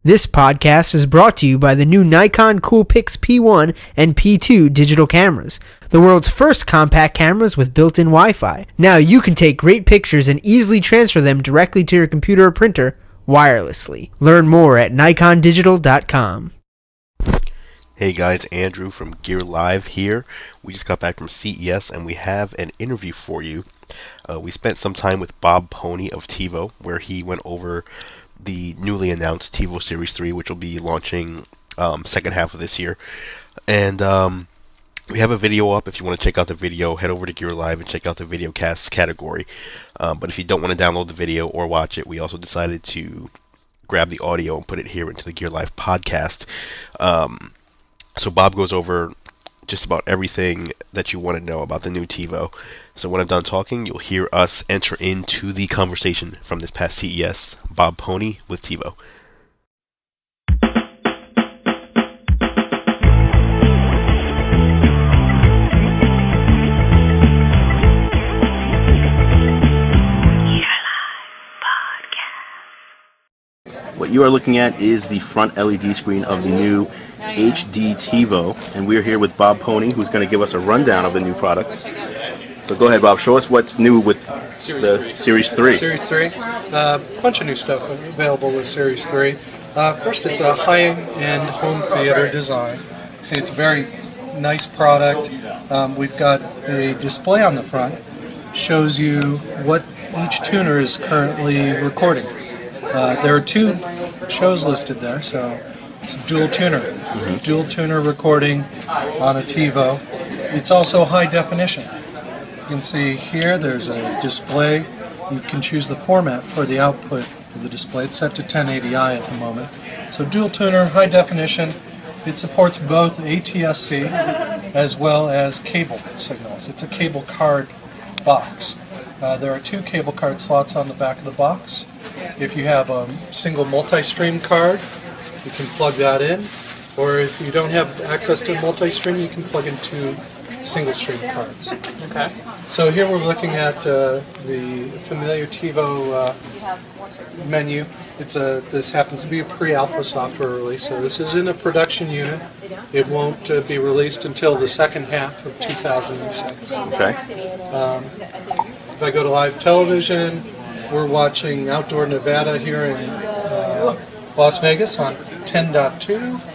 This podcast is brought to you by the new Nikon Coolpix P1 and P2 digital cameras, the world's first compact cameras with built-in Wi-Fi. Now you can take great pictures and easily transfer them directly to your computer or printer wirelessly. Learn more at nikondigital.com. Hey guys, Andrew from Gear Live here. We just got back from CES and we have an interview for you. We spent some time with Bob Pony of TiVo, where he went over the newly announced TiVo Series 3, which will be launching second half of this year. And we have a video up. If you want to check out the video, head over to Gear Live and check out the video cast category. But if you don't want to download the video or watch it, we also decided to grab the audio and put it here into the Gear Live podcast. So Bob goes over just about everything that you want to know about the new TiVo. So when I'm done talking, you'll hear us enter into the conversation from this past CES. Bob Pony with TiVo. What you are looking at is the front LED screen of the new HD TiVo, and we're here with Bob Pony, who's going to give us a rundown of the new product. So go ahead, Bob. Show us what's new with Series 3. Series 3. A bunch of new stuff available with Series 3. First, it's a high-end home theater design. See, it's a very nice product. We've got a display on the front. Shows you what each tuner is currently recording. There are two shows listed there, so it's a dual tuner. Dual tuner recording on a TiVo. It's also high definition. You can see here there's a display. You can choose the format for the output of the display. It's set to 1080i at the moment. So dual tuner, high definition. It supports both ATSC as well as cable signals. It's a cable card box. There are two cable card slots on the back of the box. If you have a single multi-stream card, you can plug that in. Or if you don't have access to multi-stream, you can plug in two single-stream cards. Okay. So here we're looking at the familiar TiVo menu. This happens to be a pre-alpha software release, so this is in a production unit. It won't be released until the second half of 2006. Okay. If I go to live television, we're watching Outdoor Nevada here in Las Vegas on 10.2.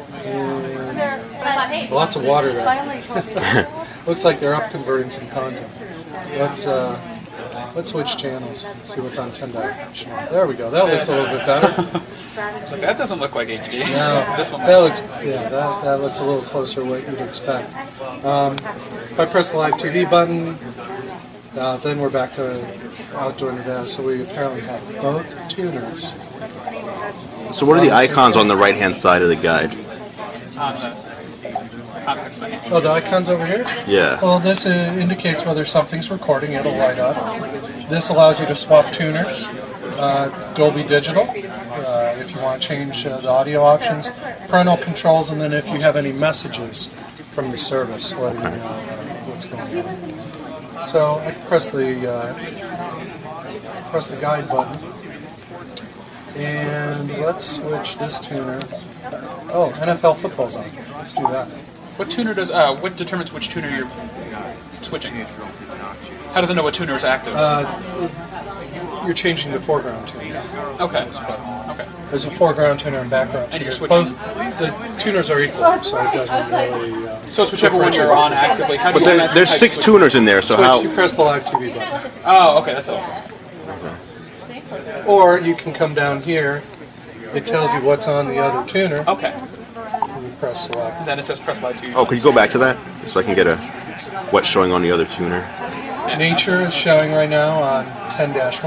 And lots of water there. Looks like they're up converting some content. Let's switch channels. See what's on 10.1. There we go. That looks a little bit better. It's like, that doesn't look like HD. No, This one that looks that looks a little closer to what you'd expect. If I press the live TV button, then we're back to Outdoor Nevada. So we apparently have both tuners. So what are the icons on the right-hand side of the guide? Context menu. Oh, the icons over here? Yeah. Well, this indicates whether something's recording. It'll light up. This allows you to swap tuners. Dolby Digital, if you want to change the audio options. Parental controls, and then if you have any messages from the service, letting you know what's going on. So I can press the guide button. And let's switch this tuner. Oh, NFL football's on. Let's do that. What tuner does? What determines which tuner you're switching? How does it know what tuner is active? You're changing the foreground tuner. Okay. Okay. There's a foreground tuner and background tuner. And you're switching. Both the tuners are equal, so it doesn't really. So it's whichever one you're on actively. How do But you there's 6 tuners in there, so how? You press the live TV button. Oh, okay. That's all. Or you can come down here. It tells you what's on the other tuner. Okay. And you press select. Then it says press live TV. Oh, could you go back to that? So I can get what's showing on the other tuner. Nature is showing right now on 10-1.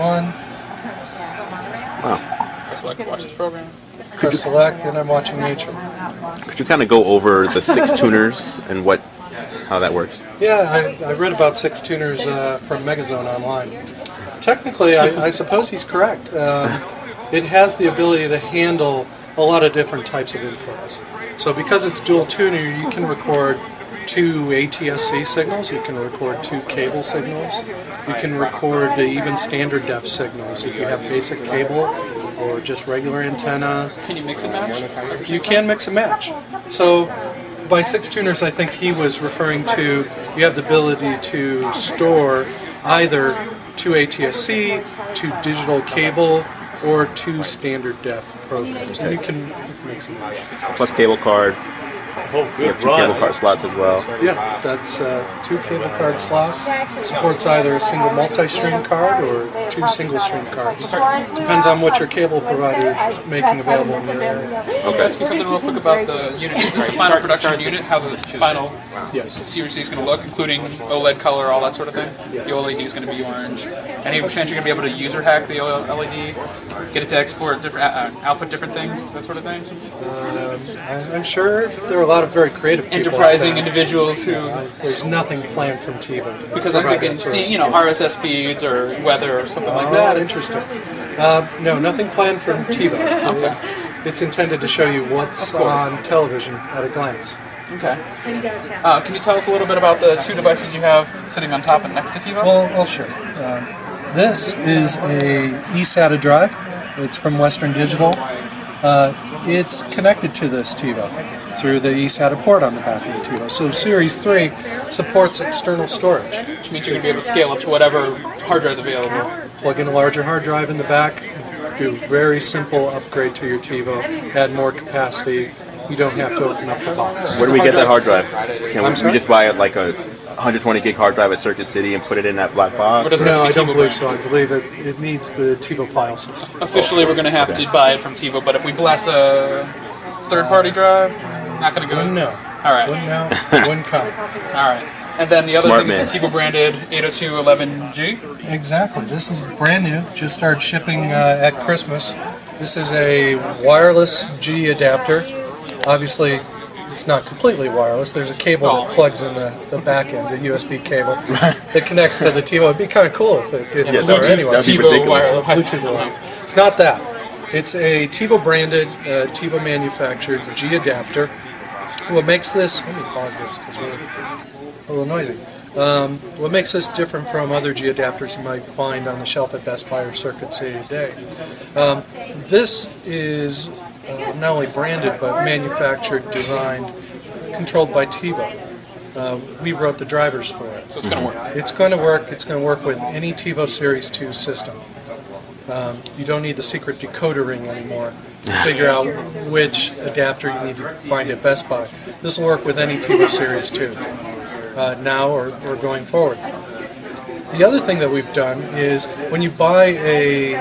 Wow. Press select to watch this program. Press select, and I'm watching nature. Could you kind of go over the 6 tuners and how that works? Yeah, I read about 6 tuners from Megazone online. Technically, I suppose he's correct. It has the ability to handle a lot of different types of inputs. So because it's dual tuner, you can record 2 ATSC signals, you can record 2 cable signals, you can record even standard def signals if you have basic cable or just regular antenna. Can you mix and match? You can mix and match. So by 6 tuners, I think he was referring to you have the ability to store either 2 ATSC, 2 digital cable, or 2 standard def programs. And you can mix and match. Plus cable card. You have 2 cable card slots as well. Yeah, that's 2 cable card slots. Supports either a single multi-stream card or 2 single-stream cards. Depends on what your cable provider is making available in your area. Okay. Ask you something real quick about the unit. Is this the final production unit? How the final Yes. Series C is going to look, including OLED color, all that sort of thing? Yes. The OLED is going to be orange. Any chance you're going to be able to user hack the LED, get it to export different, output different things, that sort of thing? I'm sure there are a lot of very creative people Enterprising out there. individuals who, There's nothing planned from TiVo. because I'm thinking, seeing, RSS feeds or weather or something like that. Oh, interesting. No, nothing planned from TiVo. It's intended to show you what's on television at a glance. Okay. Can you tell us a little bit about the 2 devices you have sitting on top and next to TiVo? Well, sure. This is a eSATA drive. It's from Western Digital. It's connected to this TiVo through the eSATA port on the back of the TiVo. So Series 3 supports external storage. Which means you're going to be able to scale up to whatever hard drive is available. Plug in a larger hard drive in the back, do very simple upgrade to your TiVo, add more capacity. You don't have to open up the box. Where do we get that hard drive? Can I'm we sorry? just buy like a 120 gig hard drive at Circuit City and put it in that black box? Or does it have No, to I be don't TiVo believe brand? so. I believe it needs the TiVo file system. Officially, we're going to have to buy it from TiVo, but if we bless a third-party drive, not going to go. Wouldn't know. All right. Wouldn't know. Wouldn't come. All right. And then the other Smart thing is a TiVo branded 802.11G. Exactly. This is brand new. Just started shipping at Christmas. This is a wireless G adapter. Obviously, it's not completely wireless. There's a cable that plugs in the back end, a USB cable that connects to the TiVo. It'd be kind of cool if it did Yeah, Bluetooth that'd be TiVo ridiculous. wireless. Bluetooth wireless. It's not that. It's a TiVo branded, TiVo manufactured G adapter. What makes this? Let me pause this because we're a little noisy. What makes this different from other G adapters you might find on the shelf at Best Buy or Circuit City today? This is not only branded but manufactured, designed, controlled by TiVo. We wrote the drivers for it. So it's going to work. It's going to work. It's going to work with any TiVo Series 2 system. You don't need the secret decoder ring anymore to figure out which adapter you need to find at Best Buy. This will work with any TiVo Series 2, now or going forward. The other thing that we've done is when you buy a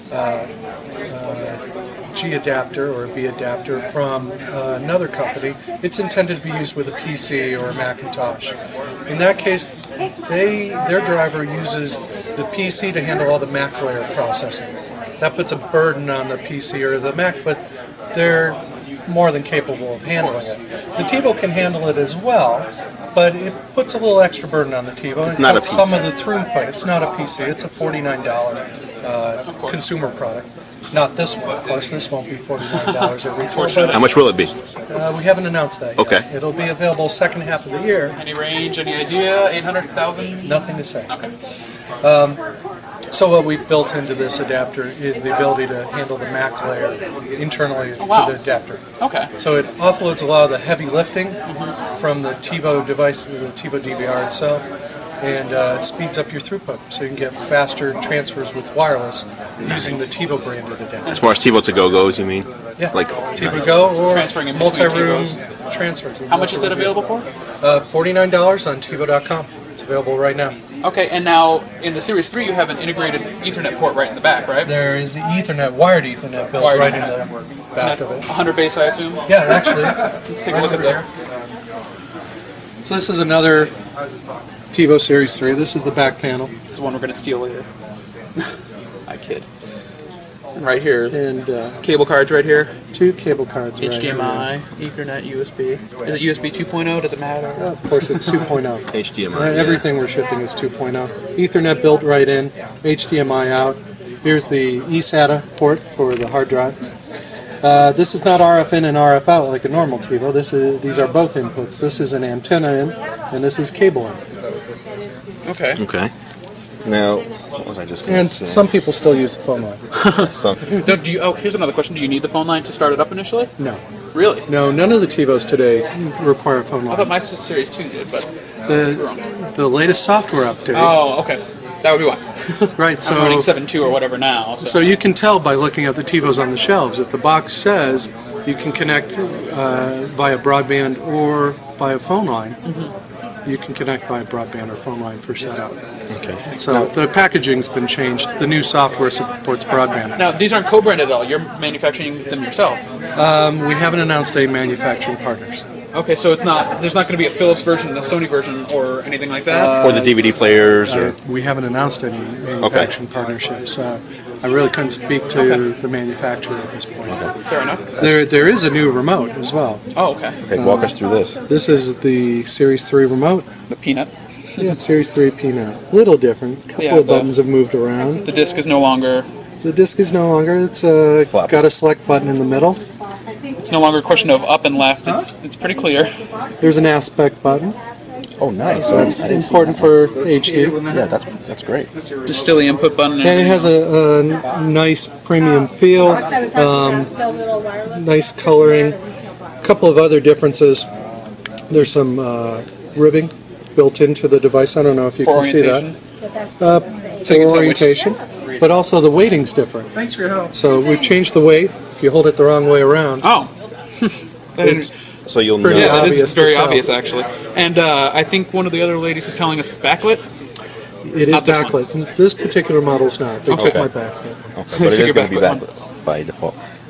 G adapter or a B adapter from another company, it's intended to be used with a PC or a Macintosh. In that case, their driver uses the PC to handle all the Mac layer processing. That puts a burden on the PC or the Mac, but they're more than capable of handling it. The TiVo can handle it as well, but it puts a little extra burden on the TiVo. It's not a cuts some of the throughput. It's not a PC. It's a $49 consumer product. Not this one, of course. This won't be $49 at retail. How much will it be? We haven't announced that yet. Okay. It'll be available second half of the year. Any range, any idea? 800,000? Nothing to say. Okay. So what we've built into this adapter is the ability to handle the Mac layer internally to wow. the adapter. Okay. So it offloads a lot of the heavy lifting from the TiVo device, the TiVo DVR itself, and speeds up your throughput so you can get faster transfers with wireless using the TiVo branded adapter. As far as TiVo to go goes, you mean? Yeah, Like TiVo Go or Transferring in between multi-room TiVos. transfers. How much is that available for? $49 on TiVo.com. It's available right now. Okay, and now in the Series 3 you have an integrated Ethernet port right in the back, right? There is Ethernet, wired Ethernet built Wired right Ethernet. in the back of it. 100 base, I assume? Yeah, actually. Let's take a look at that. So this is another TiVo Series 3. This is the back panel. This is the one we're going to steal later. I kid. And right here, And cable cards right here. 2 cable cards right here. HDMI, Ethernet, USB. Is it USB 2.0? Does it matter? Of course, it's 2.0. HDMI. Everything we're shipping is 2.0. Ethernet built right in, HDMI out. Here's the eSATA port for the hard drive. This is not RF in and RF out like a normal TiVo. These are both inputs. This is an antenna in, and this is cable in. Okay. Okay. Now, What was I just gonna And say? some people still use the phone line. Some- Here's another question. Do you need the phone line to start it up initially? No. Really? No, none of the TiVos today require a phone I thought line. my Series 2 did, but wrong. The latest software update. Oh, okay. That would be why. Right, I'm running so 7.2 or whatever now. so you can tell by looking at the TiVos on the shelves. If the box says you can connect via broadband or via phone line, you can connect via broadband or phone line for setup. Okay. So the packaging's been changed. The new software supports broadband. Now, these aren't co-branded at all. You're manufacturing them yourself. We haven't announced any manufacturing partners. Okay, so it's not. There's not going to be a Philips version, a Sony version, or anything like that. or the DVD players, or We haven't announced any manufacturing partnerships. I really couldn't speak to the manufacturer at this point. Fair enough. There is a new remote as well. Oh, okay. okay, walk us through this. This is the Series 3 remote. The Peanut. Yeah, it's Series 3 Peanut. Little different. A couple Yeah, of buttons have moved around. The disc is no longer. The disc is no longer. It's Flop. got a select button in the middle. It's no longer a question of up and left. It's pretty clear. There's an aspect button. Oh, nice. That's I didn't see important that. for HD. Yeah, that's great. There's still the input button. And it has a nice premium feel, nice coloring. A couple of other differences. There's some ribbing built into the device. I don't know if you For can see that. orientation. So you can For tell which- orientation, but also the weighting's different. Thanks for your help. So we've changed the weight. If you hold it the wrong way around, Oh. That it's So you'll know. Pretty Yeah, that obvious is to very tell. obvious, actually. And I think one of the other ladies was telling us backlit. it is Not this one. backlit. This particular model's not. They took Okay. my backlit. Okay, but it So is you're going to be back back with by default.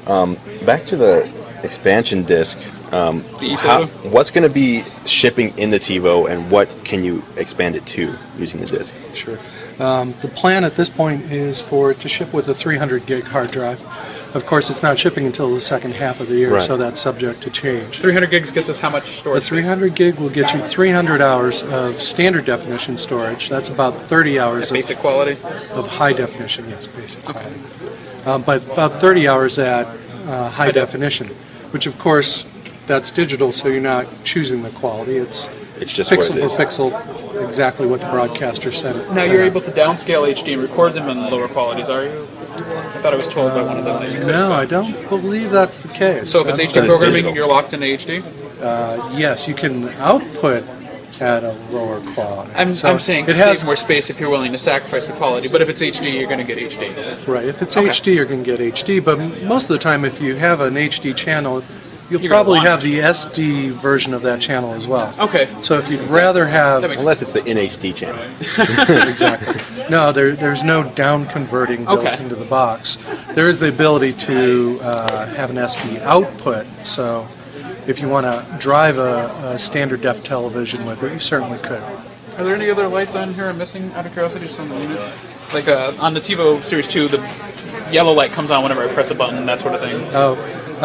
Back to the expansion disc. The eSATA. What's going to be shipping in the TiVo, and what can you expand it to using the disc? Sure. The plan at this point is for it to ship with a 300 gig hard drive. Of course, it's not shipping until the second half of the year, Right. so that's subject to change. 300 gigs gets us how much The storage? space? 300 gig will get you 300 hours of standard definition storage. That's about 30 hours Basic quality. of high definition, yes, basic quality. But about 30 hours at high definition, which of course, that's digital, so you're not choosing the quality. It's It's just pixel what it for is. pixel, exactly what the broadcaster said. Now you're able to downscale HD and record them in lower qualities, are you? I thought I was told by one of them that you could. No, I don't believe that's the case. So if it's HD Because it's programming, digital. you're locked into HD? Yes, you can output at a lower quality. I'm saying it to has save more space if you're willing to sacrifice the quality, but if it's HD, you're going to get HD. right. If it's Okay. HD, you're going to get HD. But most of the time, if you have an HD channel, you'll You're gonna probably want have the SD version of that channel as well. Okay. So if you'd rather have That makes Unless it's the in HD channel. exactly. No, there's no down converting built Okay. into the box. There is the ability to have an SD output. So if you want to drive a standard def television with it, you certainly could. Are there any other lights on here I'm missing out of curiosity just on the unit? Like on the TiVo Series 2, the yellow light comes on whenever I press a button, that sort of thing. Oh,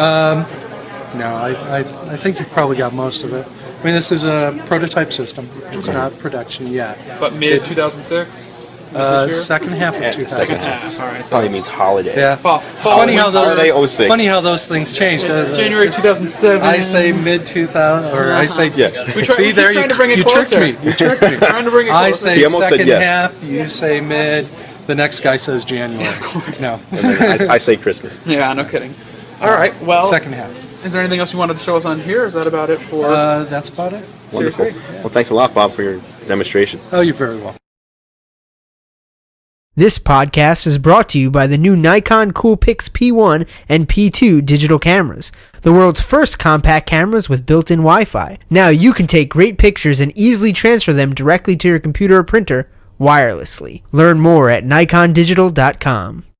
no, I think you've probably got most of it. I mean, this is a prototype system. It's not production yet. But mid 2006? This year? Second half of Yeah, 2006. second half. All right. So Probably it's means holiday. Yeah. Fall- It's funny how those Holiday 06. funny how those things changed. January 2007. I say mid 2000, or I say Yeah. We try- See we there, keep trying you, to bring it you tricked closer. me. You tricked me. Trying to bring it I closer. say He almost said second yes. half. You say mid. The next guy says January. No, And then I say Christmas. Yeah, no kidding. All right. Well, second half. is there anything else you wanted to show us on here? Is that about it for? That's about it. Wonderful. Seriously? Well, thanks a lot, Bob, for your demonstration. Oh, you're very welcome. This podcast is brought to you by the new Nikon Coolpix P1 and P2 digital cameras, the world's first compact cameras with built-in Wi-Fi. Now you can take great pictures and easily transfer them directly to your computer or printer wirelessly. Learn more at nikondigital.com.